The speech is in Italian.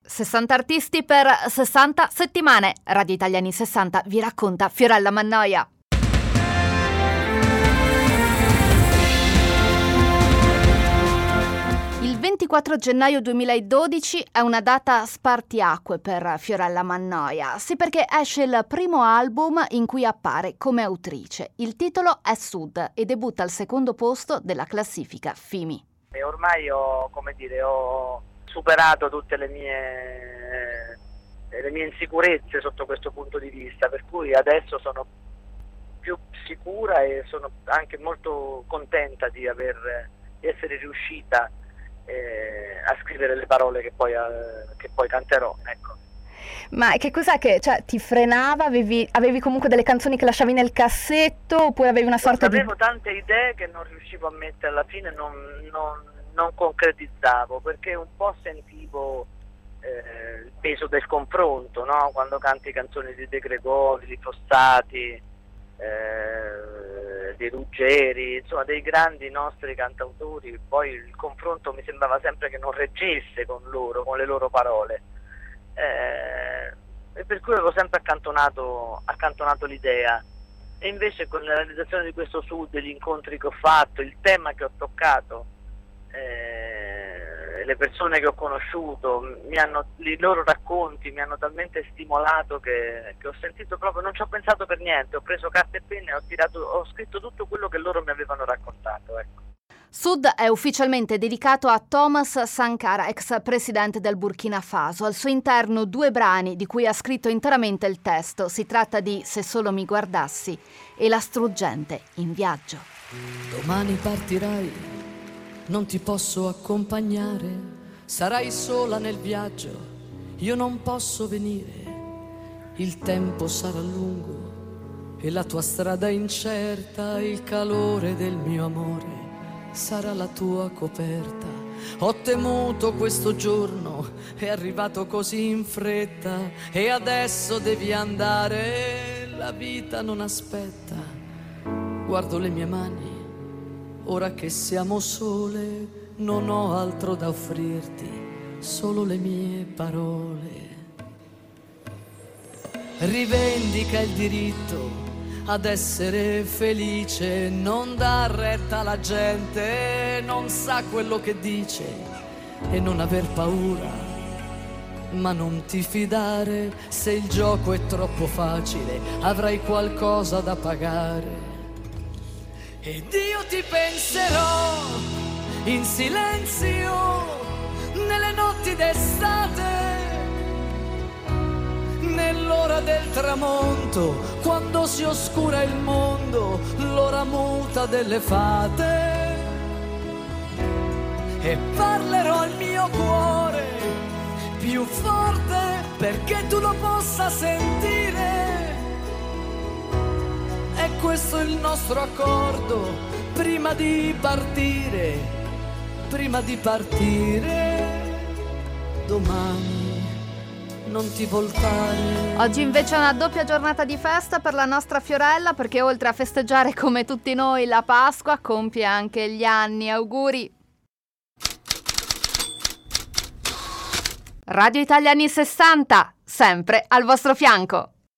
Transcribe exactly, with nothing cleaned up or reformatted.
sessanta artisti per sessanta settimane. Radio Italia anni sessanta vi racconta Fiorella Mannoia. Il ventiquattro gennaio duemiladodici è una data spartiacque per Fiorella Mannoia, sì, perché esce il primo album in cui appare come autrice. Il titolo è Sud e debutta al secondo posto della classifica Fimi. E ormai ho, come dire, ho superato tutte le mie, le mie insicurezze sotto questo punto di vista, per cui adesso sono più sicura e sono anche molto contenta di, aver, di essere riuscita eh, a scrivere le parole che poi, eh, che poi canterò, ecco. Ma che cos'è che cioè, ti frenava? Avevi, avevi comunque delle canzoni che lasciavi nel cassetto oppure avevi una sorta avevo di... Avevo tante idee che non riuscivo a mettere alla fine, non, non, non concretizzavo, perché un po' sentivo eh, il peso del confronto, no? Quando canti canzoni di De Gregori, di Fossati, eh, di Ruggeri, insomma dei grandi nostri cantautori, poi il confronto mi sembrava sempre che non reggesse con loro, con le loro parole. Eh, e per cui avevo sempre accantonato, accantonato l'idea, e invece con la realizzazione di questo Sud, gli incontri che ho fatto, il tema che ho toccato, eh, le persone che ho conosciuto, mi hanno, i loro racconti mi hanno talmente stimolato che, che ho sentito proprio, non ci ho pensato per niente, ho preso carta e penna e ho, tirato, ho scritto tutto quello che loro mi avevano raccontato, ecco. Sud è ufficialmente dedicato a Thomas Sankara, ex presidente del Burkina Faso. Al suo interno due brani di cui ha scritto interamente il testo. Si tratta di Se solo mi guardassi e La struggente in viaggio. Domani partirai, non ti posso accompagnare, sarai sola nel viaggio, io non posso venire, il tempo sarà lungo e la tua strada incerta, il calore del mio amore sarà la tua coperta. Ho temuto questo giorno, è arrivato così in fretta e adesso devi andare, la vita non aspetta. Guardo le mie mani, ora che siamo sole, non ho altro da offrirti, solo le mie parole. Rivendica il diritto ad essere felice, non dar retta alla gente, non sa quello che dice e non aver paura, ma non ti fidare, se il gioco è troppo facile avrai qualcosa da pagare. Ed io ti penserò in silenzio nelle notti d'estate, nell'ora del tramonto, quando si oscura il mondo, l'ora muta delle fate. E parlerò al mio cuore più forte perché tu lo possa sentire. E questo è il nostro accordo prima di partire, prima di partire domani. Non ti voltare. Oggi invece è una doppia giornata di festa per la nostra Fiorella, perché oltre a festeggiare come tutti noi la Pasqua, compie anche gli anni. Auguri. Radio Italia anni sessanta, sempre al vostro fianco.